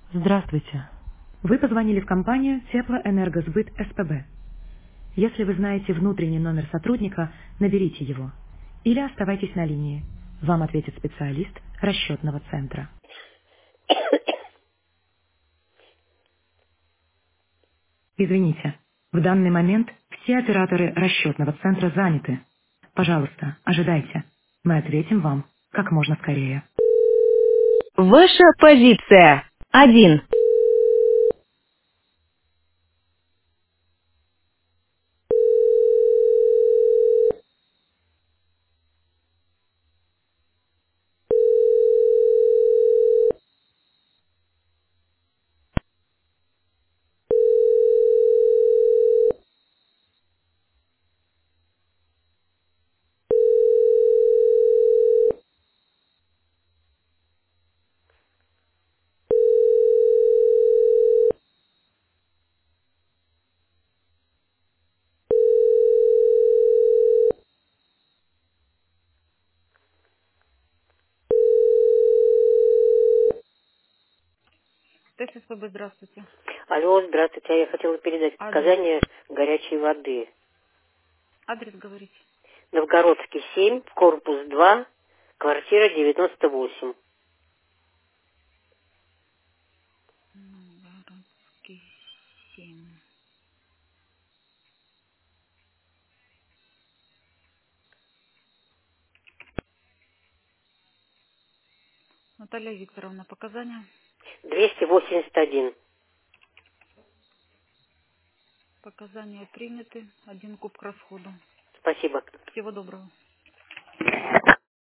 Здравствуйте. Вы позвонили в компанию Теплоэнергосбыт СПБ. Если вы знаете внутренний номер сотрудника, наберите его. Или оставайтесь на линии. Вам ответит специалист расчетного центра. Извините, в данный момент все операторы расчетного центра заняты. Пожалуйста, ожидайте. Мы ответим вам как можно скорее. Ваша позиция. 1. ТССПБ, здравствуйте. Алло, здравствуйте. Я хотела передать Адрес. показания горячей воды. Адрес говорите. Новгородский 7, корпус 2, квартира 98. Новгородский 7. Наталья Викторовна, показания. 281. Показания приняты. 1 куб к расходу. Спасибо. Всего доброго.